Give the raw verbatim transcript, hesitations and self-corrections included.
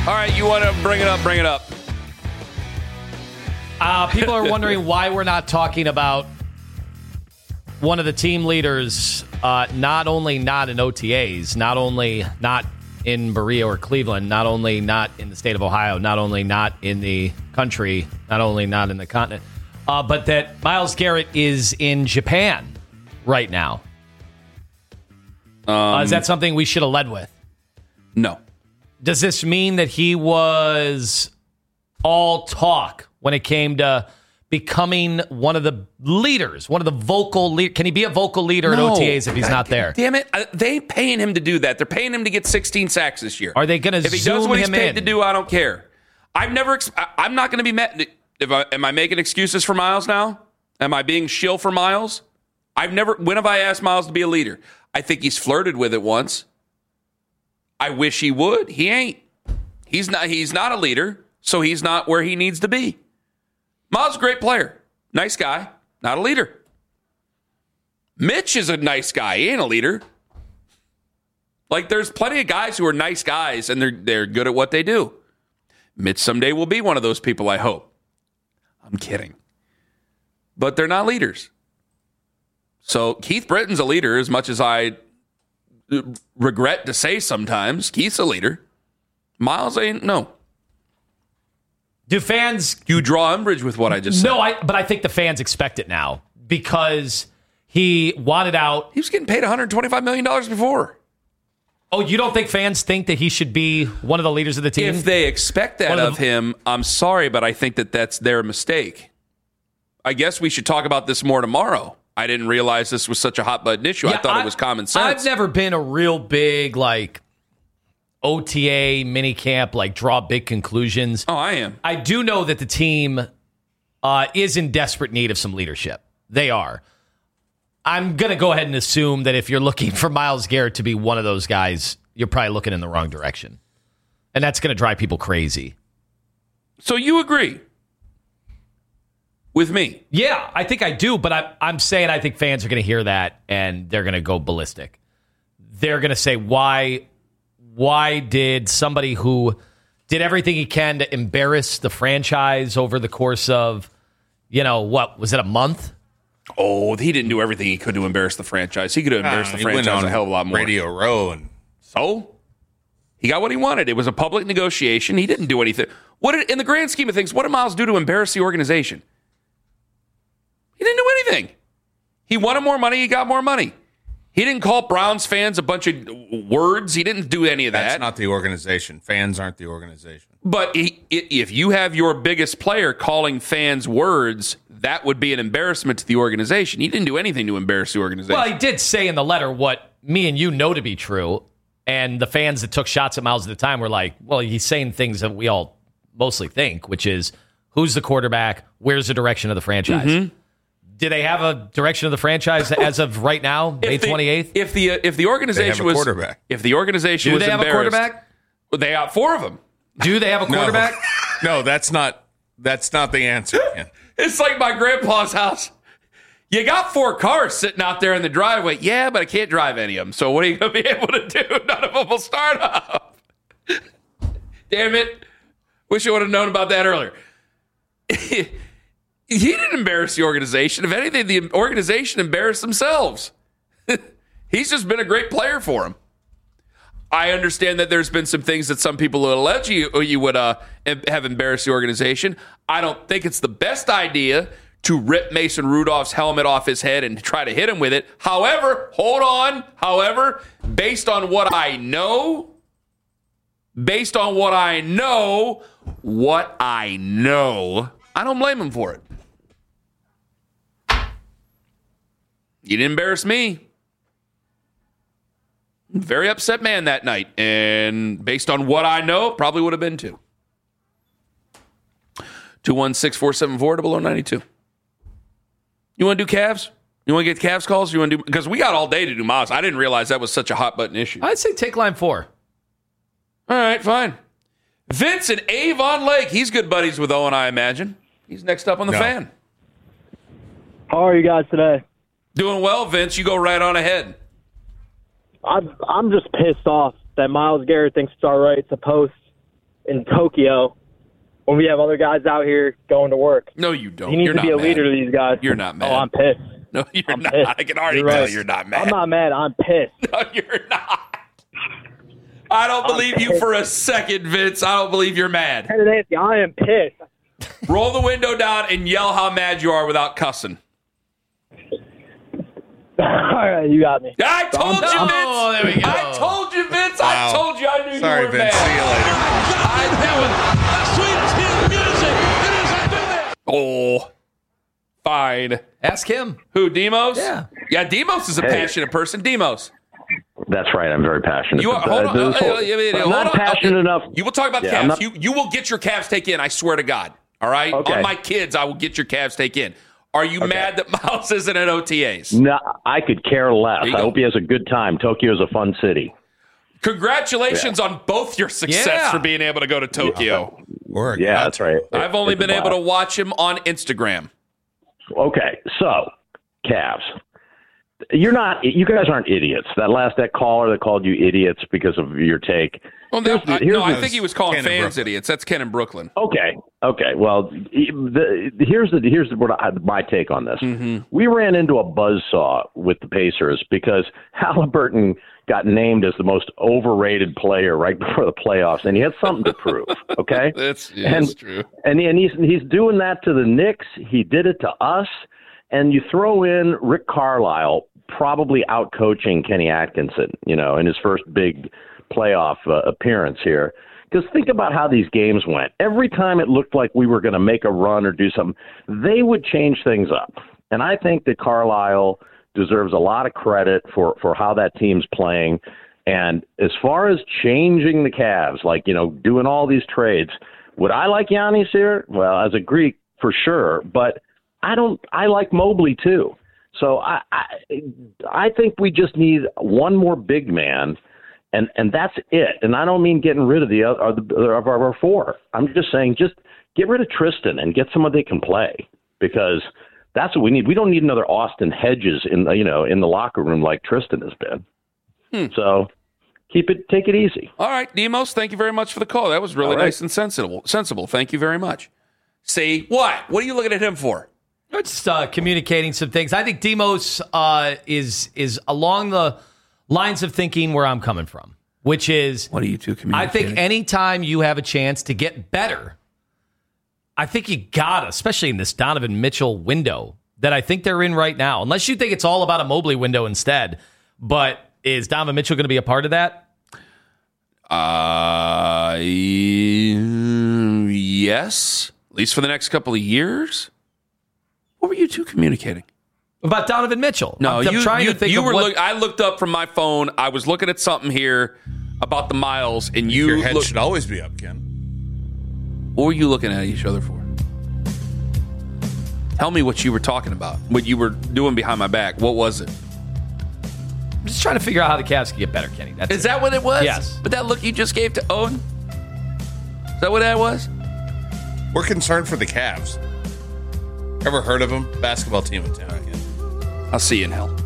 All right, you want to bring it up, bring it up. Uh, people are wondering why we're not talking about one of the team leaders, uh, not only not in O T As, not only not in Berea or Cleveland, not only not in the state of Ohio, not only not in the country, not only not in the continent, uh, but that Myles Garrett is in Japan right now. Um, uh, is that something we should have led with? No. Does this mean that he was all talk when it came to becoming one of the leaders, one of the vocal leaders? Can he be a vocal leader no. at O T As if he's God, not there? Damn it. Uh, they ain't paying him to do that. They're paying him to get sixteen sacks this year. Are they going to If he zoom does what he's him paid in? to do, I don't care. I've never, ex- I- I'm not going to be met. If I, am I making excuses for Myles now? Am I being shill for Myles? I've never, when have I asked Myles to be a leader? I think he's flirted with it once. I wish he would. He ain't. He's not, he's not a leader, so he's not where he needs to be. Myles is a great player. Nice guy. Not a leader. Mitch is a nice guy. He ain't a leader. Like, there's plenty of guys who are nice guys, and they're they're good at what they do. Mitch someday will be one of those people, I hope. I'm kidding. But they're not leaders. So Keith Britton's a leader, as much as I regret to say sometimes. Keith's a leader. Myles ain't, no. Do fans... You draw umbrage with what I just said. No, I, but I think the fans expect it now because he wanted out. He was getting paid one hundred twenty-five million dollars before. Oh, you don't think fans think that he should be one of the leaders of the team? If they expect that of of the, him, I'm sorry, but I think that that's their mistake. I guess we should talk about this more tomorrow. I didn't realize this was such a hot button issue. yeah, I thought I, it was common sense. I've never been a real big, like, O T A mini camp, like, draw big conclusions. Oh, I am. I do know that the team uh, is in desperate need of some leadership. They are. I'm going to go ahead and assume that if you're looking for Myles Garrett to be one of those guys, you're probably looking in the wrong direction. And that's going to drive people crazy. So you agree with me? Yeah, I think I do, but I, I'm saying I think fans are going to hear that and they're going to go ballistic. They're going to say, why, why did somebody who did everything he can to embarrass the franchise over the course of, you know, what, was it a month? Oh, he didn't do everything he could to embarrass the franchise. He could have embarrassed Uh, the he went franchise on a hell of a lot more. Radio Row and So he got what he wanted. It was a public negotiation. He didn't do anything. What did, in the grand scheme of things, what did Myles do to embarrass the organization? He didn't do anything. He wanted more money. He got more money. He didn't call Browns fans a bunch of words. He didn't do any of that. that's not the organization. Fans aren't the organization. But he, if you have your biggest player calling fans words, that would be an embarrassment to the organization. He didn't do anything to embarrass the organization. Well, he did say in the letter what me and you know to be true, and the fans that took shots at Myles at the time were like, well, he's saying things that we all mostly think, which is, who's the quarterback? Where's the direction of the franchise? Mm-hmm. Do they have a direction of the franchise as of right now, May twenty-eighth? If the if the organization They have a was quarterback. if the organization Do was they have a embarrassed- quarterback? Well, they have four of them. Do they have a quarterback? No, no that's not that's not the answer. Ken. It's like my grandpa's house. You got four cars sitting out there in the driveway. Yeah, but I can't drive any of them. So what are you going to be able to do? None of them will start up. Damn it. Wish I would have known about that earlier. He didn't embarrass the organization. If anything, the organization embarrassed themselves. He's just been a great player for him. I understand that there's been some things that some people would allege you, you would uh, have embarrassed the organization. I don't think it's the best idea to rip Mason Rudolph's helmet off his head and try to hit him with it. However, hold on. However, based on what I know, based on what I know, what I know, I don't blame him for it. You didn't embarrass me. Very upset man that night. And based on what I know, probably would have been too. two one six, four seven four, zero zero nine two. You want to do Cavs? You want to get Cavs calls? You want to do, because we got all day to do Miles. I didn't realize that was such a hot button issue. I'd say take line four. All right, fine. Vince and Avon Lake. He's good buddies with Owen, I imagine. He's next up on the No. fan. How are you guys today? Doing well, Vince. You go right on ahead. I'm I'm just pissed off that Myles Garrett thinks it's all right to post in Tokyo when we have other guys out here going to work. No, you don't. He needs you're to not be a mad. leader to these guys. You're not mad. Oh, I'm pissed. No, you're I'm not. pissed. I can already You're tell right. you're not mad. I'm not mad. I'm pissed. No, you're not. I don't believe you for a second, Vince. I don't believe you're mad. Hey, Nancy, I am pissed. Roll the window down and yell how mad you are without cussing. All right, you got me. I told you, Vince. Oh, there we go. I told you, Vince. Wow. I told you I knew Sorry, you were Vince. mad. See you later. I knew it. Oh, fine. Ask him. Who, Demos? Yeah. Yeah, Demos is a Hey. passionate person. Demos. That's right. I'm very passionate. You are, But, hold uh, on. this uh, whole- uh, yeah, yeah, I'm hold not on. passionate Okay. enough. You will talk about Yeah, I'm Cavs. not- You you will get your Cavs take in. I swear to God. All right? Okay. On my kids, I will get your Cavs take in. Are you mad that Miles isn't at O T As? No, I could care less. There you I go. hope he has a good time. Tokyo is a fun city. Congratulations on both your success Yeah. for being able to go to Tokyo. We're Yeah, that's right. I've only It's a been able to blast. watch him on Instagram. Okay, so Cavs. You're not. You guys aren't idiots. That last that caller that called you idiots because of your take. Well, no, Here's the- I, here's no, I the- think he was calling Ken in fans Brooklyn. idiots. That's Ken in Brooklyn. Okay. Okay. Well, the, here's the here's what I, my take on this. Mm-hmm. We ran into a buzzsaw with the Pacers because Halliburton got named as the most overrated player right before the playoffs, and he had something to prove. Okay. That's, yeah, and, that's true. And and he's he's doing that to the Knicks. He did it to us. And you throw in Rick Carlisle probably out coaching Kenny Atkinson, you know, in his first big playoff uh, appearance here. Because think about how these games went. Every time it looked like we were going to make a run or do something, they would change things up. And I think that Carlisle deserves a lot of credit for, for how that team's playing. And as far as changing the Cavs, like, you know, doing all these trades, would I like Giannis here? Well, as a Greek, for sure. But I don't. I like Mobley too. So I, I, I think we just need one more big man, and, and that's it. And I don't mean getting rid of the other of our, our four. I'm just saying just get rid of Tristan and get someone they can play, because that's what we need. We don't need another Austin Hedges in the, you know in the locker room like Tristan has been. Hmm. So keep it, take it easy. All right, Demos, thank you very much for the call. That was really right. nice and sensible. Sensible. Thank you very much. See what? What are you looking at him for? Just uh, communicating some things. I think Demos uh, is is along the lines of thinking where I'm coming from, which is What are you two I communicating? think anytime you have a chance to get better, I think you gotta, especially in this Donovan Mitchell window that I think they're in right now. Unless you think it's all about a Mobley window instead, but is Donovan Mitchell going to be a part of that? Uh, yes, at least for the next couple of years. What were you two communicating? About Donovan Mitchell? No, I'm, I'm you, trying you, to think you of were. what, Look, I looked up from my phone. I was looking at something here about the Miles, and you. Your head look- should always be up, Ken. What were you looking at each other for? Tell me what you were talking about. What you were doing behind my back. What was it? I'm just trying to figure out how the Cavs can get better, Kenny. That's Is it. that what it was? Yes. But that look you just gave to Owen? Is that what that was? We're concerned for the Cavs. Ever heard of them? Basketball team in town, Ken. I'll see you in hell.